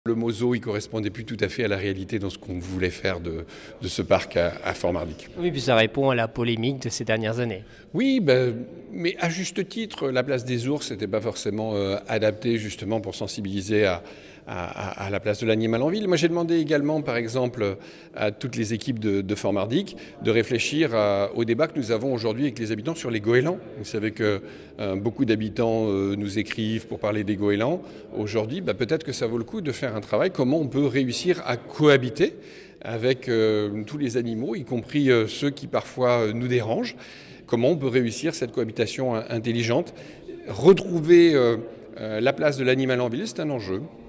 Le mot zoo, il correspondait plus tout à fait à la réalité dans ce qu'on voulait faire de ce parc à Fort-Mardic. Oui, puis ça répond à la polémique de ces dernières années. Oui, mais à juste titre, la place des ours n'était pas forcément adaptée justement pour sensibiliser à la place de l'animal en ville. Moi, j'ai demandé également, par exemple, à toutes les équipes de Fort-Mardic de réfléchir au débat que nous avons aujourd'hui avec les habitants sur les goélands. Vous savez que beaucoup d'habitants nous écrivent pour parler des goélands. Aujourd'hui, peut-être que ça vaut le coup de faire un travail. Comment on peut réussir à cohabiter avec tous les animaux, y compris ceux qui parfois nous dérangent. Comment on peut réussir cette cohabitation intelligente. Retrouver la place de l'animal en ville, c'est un enjeu.